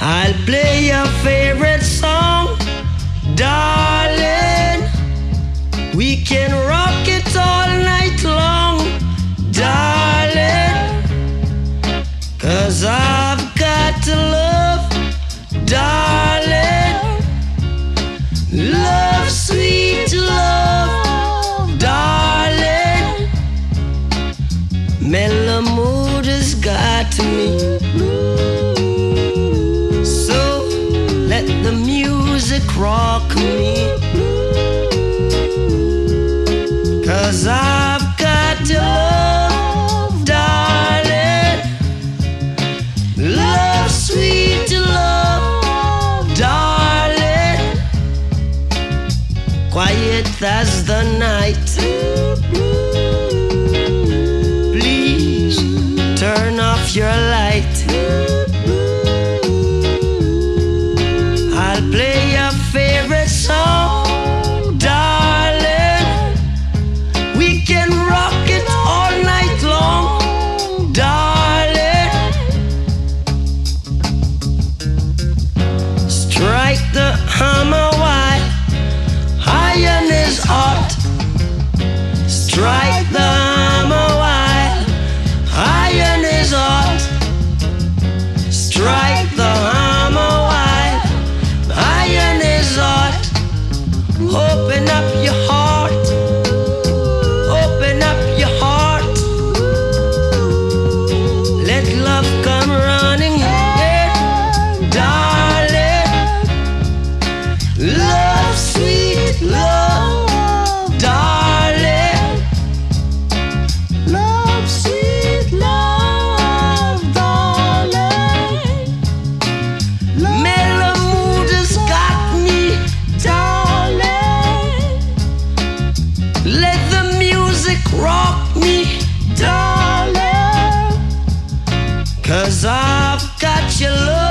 I'll play your favorite song, darling. We can rock it all night long, darling. 'Cause I've got to love, darling. Love, sweet love, darling. Mellow mood has got me. So let the music rock me. 'Cause I've got to love, darling. Love, sweet love, darling. Quiet as the night. Please turn off your light. I'll play your favorite song, darling. We can rock it all night long, darling. Strike the hammer while iron is hot. Strike the hammer while iron is hot. Strike the hammer while iron is hot. Open up your heart. Open up your heart. Let love come running in, darling. Love, sweet love, darling. Love, sweet love, darling. Mellow mood has got me, darling. Let the music rock me, darling. 'Cause I've got your love.